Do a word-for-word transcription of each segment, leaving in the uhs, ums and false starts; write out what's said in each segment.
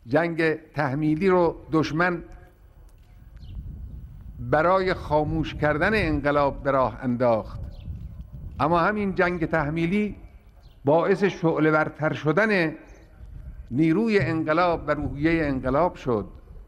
جنگ تحمیلی رو دشمن برای خاموش کردن انقلاب به راه انداخت، اما همین جنگ تحمیلی باعث شعله ورتر شدن نیروی انقلاب و روحیه انقلاب شد.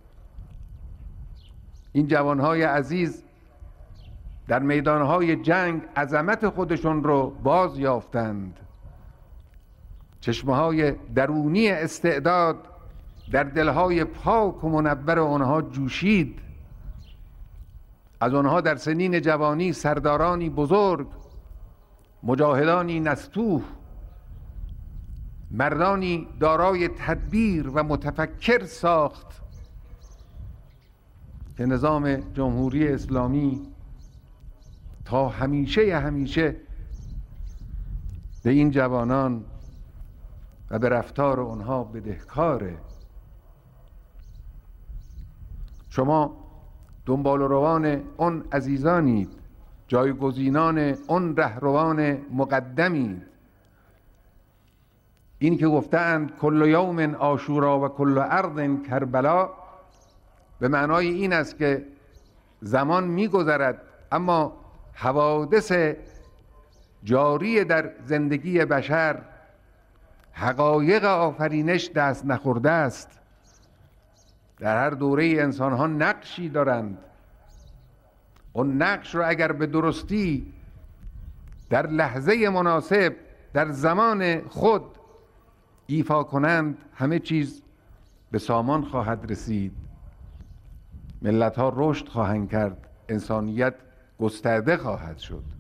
این جوانهای عزیز در میدانهای جنگ عظمت خودشون رو باز یافتند. چشمه‌های درونی استعداد در دلهای پاک و منور آنها جوشید. از آنها در سنین جوانی سردارانی بزرگ، مجاهدانی نستوه، مردانی دارای تدبیر و متفکر ساخت که نظام جمهوری اسلامی تا همیشه همیشه به این جوانان و به رفتار آنها بدهکاره. شما دنبال روان آن عزیزانید، جایگزینان آن رهروان مقدمید. این که گفتند کل یوم عاشورا و کل ارض کربلا، به معنای این است که زمان می‌گذرد اما حوادث جاری در زندگی بشر، حقایق آفرینش دست نخورده است. در هر دوره انسان ها نقشی دارند. اون نقش رو اگر به درستی در لحظه مناسب در زمان خود ایفا کنند، همه چیز به سامان خواهد رسید. ملت ها رشد خواهند کرد، انسانیت گسترده خواهد شد.